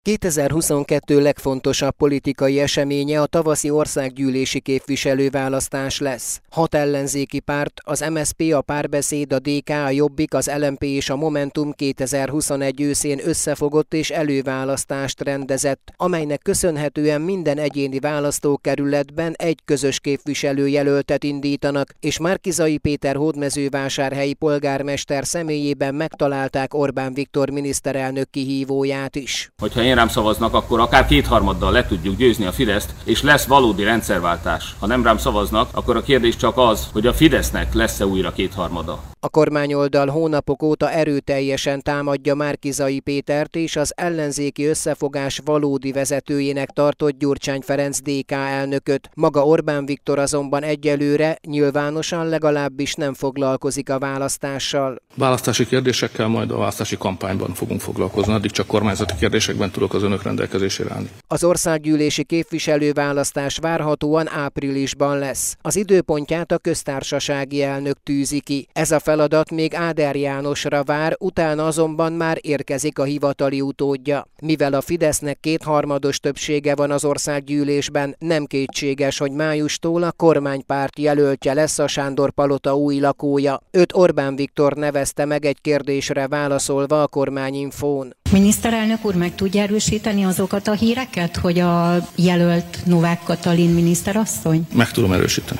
2022 legfontosabb politikai eseménye a tavaszi országgyűlési képviselőválasztás lesz. 6 ellenzéki párt, az MSZP, a Párbeszéd, a DK, a Jobbik, az LMP és a Momentum 2021 őszén összefogott és előválasztást rendezett, amelynek köszönhetően minden egyéni választókerületben egy közös képviselőjelöltet indítanak, és Márki-Zay Péter hódmezővásárhelyi polgármester személyében megtalálták Orbán Viktor miniszterelnök kihívóját is. Hogyha én rám szavaznak, akkor akár kétharmaddal le tudjuk győzni a Fideszt, és lesz valódi rendszerváltás. Ha nem rám szavaznak, akkor a kérdés csak az, hogy a Fidesznek lesz-e újra kétharmada. A kormányoldal hónapok óta erőteljesen támadja Márki-Zay Pétert, és az ellenzéki összefogás valódi vezetőjének tartott Gyurcsány Ferenc DK elnököt. Maga Orbán Viktor azonban egyelőre nyilvánosan legalábbis nem foglalkozik a választással. Választási kérdésekkel majd a választási kampányban fogunk foglalkozni, addig csak kormányzati kérdésekben tudok az önök rendelkezésére állni. Az országgyűlési képviselőválasztás várhatóan áprilisban lesz. Az időpontját a köztársasági elnök tűzi ki. Ez a feladat még Áder Jánosra vár, utána azonban már érkezik a hivatali utódja. Mivel a Fidesznek kétharmados többsége van az országgyűlésben, nem kétséges, hogy májustól a kormánypárt jelöltje lesz a Sándor-palota új lakója. Őt Orbán Viktor nevezte meg egy kérdésre válaszolva a Kormányinfón. Miniszterelnök úr, meg tudja erősíteni azokat a híreket, hogy a jelölt Novák Katalin miniszterasszony? Meg tudom erősíteni.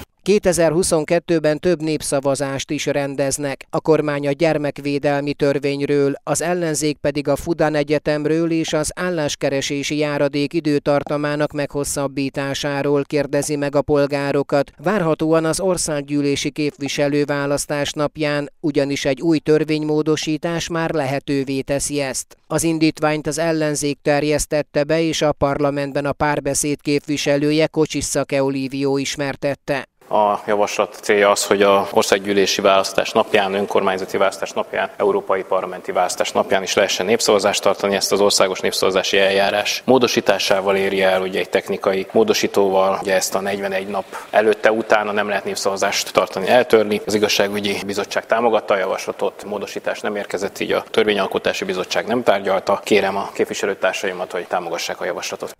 2022-ben több népszavazást is rendeznek. A kormány a gyermekvédelmi törvényről, az ellenzék pedig a Fudan Egyetemről és az álláskeresési járadék időtartamának meghosszabbításáról kérdezi meg a polgárokat. Várhatóan az országgyűlési képviselőválasztás napján, ugyanis egy új törvénymódosítás már lehetővé teszi ezt. Az indítványt az ellenzék terjesztette be, és a parlamentben a Párbeszéd képviselője Kocsiszake Olívio ismertette. A javaslat célja az, hogy az országgyűlési választás napján, önkormányzati választás napján, európai parlamenti választás napján is lehessen népszavazást tartani. Ezt az országos népszavazási eljárás módosításával éri el, ugye egy technikai módosítóval, ugye ezt a 41 nap előtte, utána nem lehet népszavazást tartani, eltörni. Az igazságügyi bizottság támogatta a javaslatot, módosítás nem érkezett, így a törvényalkotási bizottság nem tárgyalta. Kérem a képviselőtársaimat, hogy támogassák a javaslatot.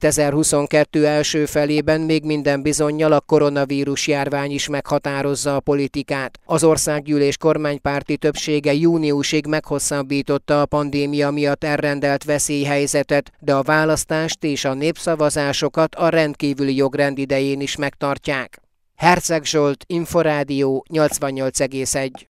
2022 első felében még minden bizonnyal a koronavírus járvány is meghatározza a politikát. Az országgyűlés kormánypárti többsége júniusig meghosszabbította a pandémia miatt elrendelt veszélyhelyzetet, de a választást és a népszavazásokat a rendkívüli jogrend idején is megtartják. Herceg Zsolt, Inforádió 88,1.